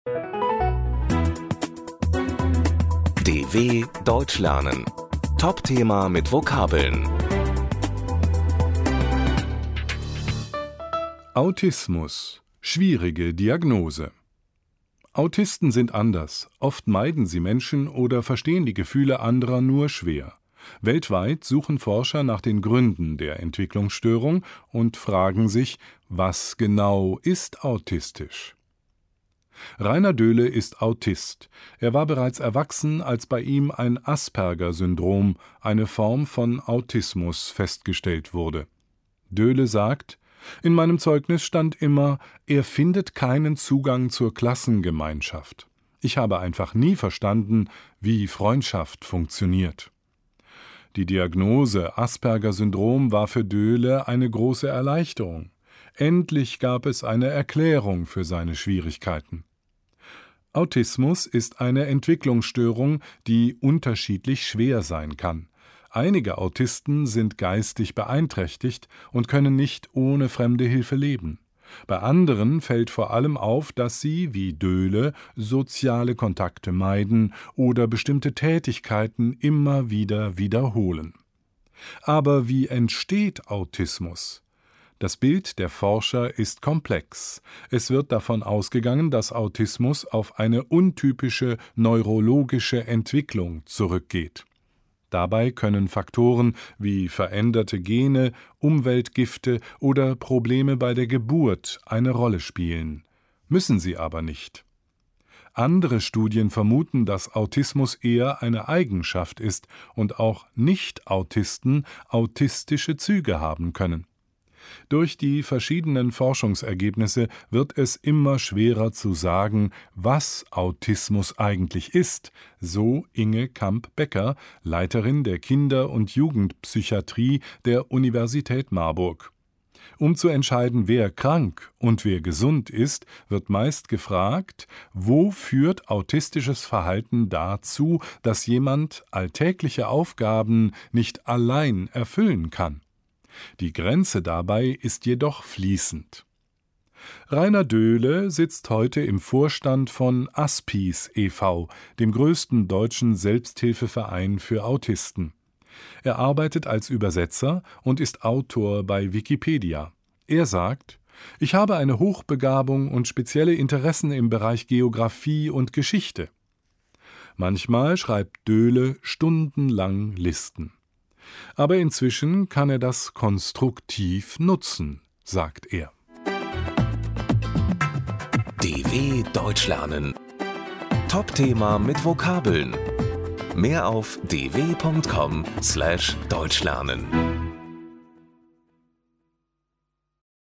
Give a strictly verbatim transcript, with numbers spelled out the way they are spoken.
D W Deutsch lernen. Top-Thema mit Vokabeln. Autismus. Schwierige Diagnose. Autisten sind anders. Oft meiden sie Menschen oder verstehen die Gefühle anderer nur schwer. Weltweit suchen Forscher nach den Gründen der Entwicklungsstörung und fragen sich, was genau ist autistisch? Rainer Döhle ist Autist. Er war bereits erwachsen, als bei ihm ein Asperger-Syndrom, eine Form von Autismus, festgestellt wurde. Döhle sagt: In meinem Zeugnis stand immer, er findet keinen Zugang zur Klassengemeinschaft. Ich habe einfach nie verstanden, wie Freundschaft funktioniert. Die Diagnose Asperger-Syndrom war für Döhle eine große Erleichterung. Endlich gab es eine Erklärung für seine Schwierigkeiten. Autismus ist eine Entwicklungsstörung, die unterschiedlich schwer sein kann. Einige Autisten sind geistig beeinträchtigt und können nicht ohne fremde Hilfe leben. Bei anderen fällt vor allem auf, dass sie, wie Döhle, soziale Kontakte meiden oder bestimmte Tätigkeiten immer wieder wiederholen. Aber wie entsteht Autismus? Das Bild der Forscher ist komplex. Es wird davon ausgegangen, dass Autismus auf eine untypische neurologische Entwicklung zurückgeht. Dabei können Faktoren wie veränderte Gene, Umweltgifte oder Probleme bei der Geburt eine Rolle spielen. Müssen sie aber nicht. Andere Studien vermuten, dass Autismus eher eine Eigenschaft ist und auch Nicht-Autisten autistische Züge haben können. Durch die verschiedenen Forschungsergebnisse wird es immer schwerer zu sagen, was Autismus eigentlich ist, so Inge Kamp-Becker, Leiterin der Kinder- und Jugendpsychiatrie der Universität Marburg. Um zu entscheiden, wer krank und wer gesund ist, wird meist gefragt, wo führt autistisches Verhalten dazu, dass jemand alltägliche Aufgaben nicht allein erfüllen kann. Die Grenze dabei ist jedoch fließend. Rainer Döhle sitzt heute im Vorstand von Aspies e V, dem größten deutschen Selbsthilfeverein für Autisten. Er arbeitet als Übersetzer und ist Autor bei Wikipedia. Er sagt: Ich habe eine Hochbegabung und spezielle Interessen im Bereich Geographie und Geschichte. Manchmal schreibt Döhle stundenlang Listen. Aber inzwischen kann er das konstruktiv nutzen, sagt er. D W Deutsch lernen. Top-Thema mit Vokabeln. Mehr auf d w punkt com slash deutschlernen.